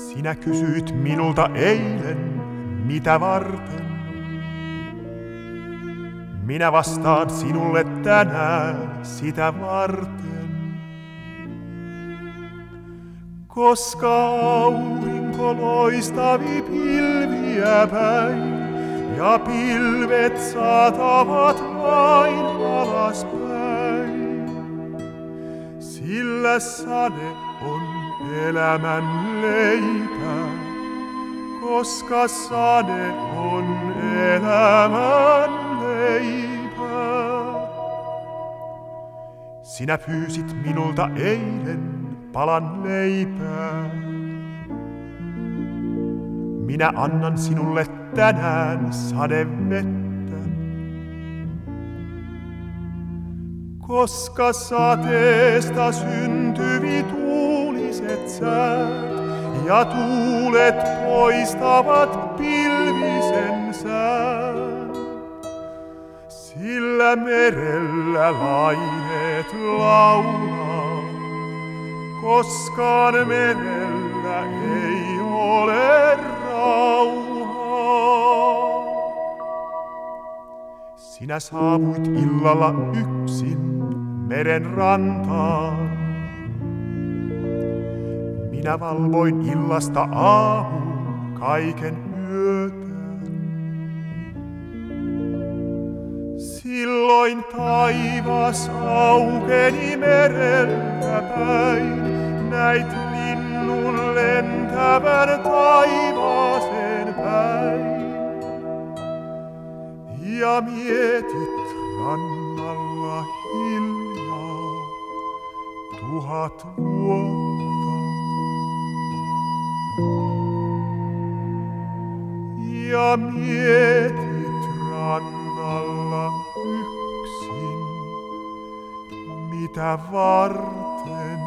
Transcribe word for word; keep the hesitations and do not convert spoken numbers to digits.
Sinä kysyit minulta eilen, mitä varten. Minä vastaan sinulle tänään sitä varten. Koska aurinko loistavi pilviä päin, ja pilvet saatavat vain alaspäin. Sillä sade on elämän leipä, koska sade on elämän leipä. Sinä pyysit minulta eilen palan leipää. Minä annan sinulle tänään sadevettä. Koska sateesta syntyvi tuuliset säät ja tuulet poistavat pilvisen sään. Sillä merellä laineet laulaa, koskaan merellä ei ole rauhaa. Sinä saavuit illalla yksin meren rantaan. Minä valvoin illasta aamuun kaiken yötä. Silloin taivas aukeni mereltä päin. Näit linnun lentävän taivaaseen päin. Ja mietit rannalla hiljaa tuhat vuotta. Ja mietit rannalla yksin, mitä varten.